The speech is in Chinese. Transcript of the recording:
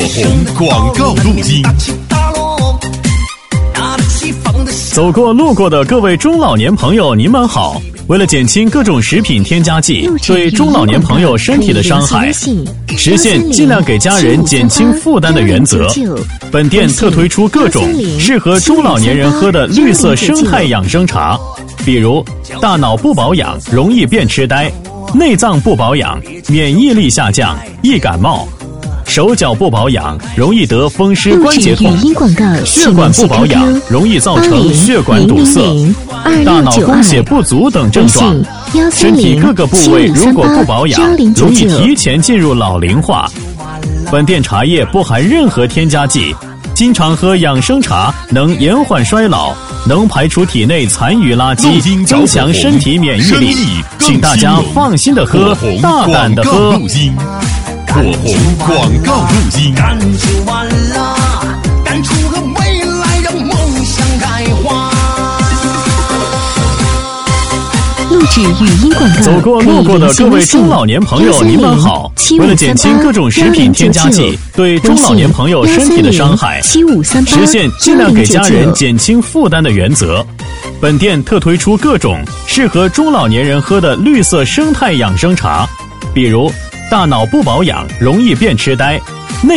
红广告录音。 走过路过的各位中老年朋友，您们好。为了减轻各种食品添加剂对中老年朋友身体的伤害，实现尽量给家人减轻负担的原则，本店特推出各种适合中老年人喝的绿色生态养生茶，比如大脑不保养容易变痴呆，内脏不保养免疫力下降易感冒，手脚不保养容易得风湿关节痛，血管不保养容易造成血管堵塞，大脑供血不足等症状，身体各个部位如果不保养，容易提前进入老龄化。本店茶叶不含任何添加剂，经常喝养生茶能延缓衰老，能排除体内残余垃圾，增强身体免疫力，请大家放心的喝，大胆的喝。 火红广告录音。 干就完了，干出个未来，让梦想开花。 录制语音广告。 走过路过的各位中老年朋友，您们好。为了减轻各种食品添加剂对中老年朋友身体的伤害，实现尽量给家人减轻负担的原则，本店特推出各种适合中老年人喝的绿色生态养生茶，比如大脑不保养容易变痴呆，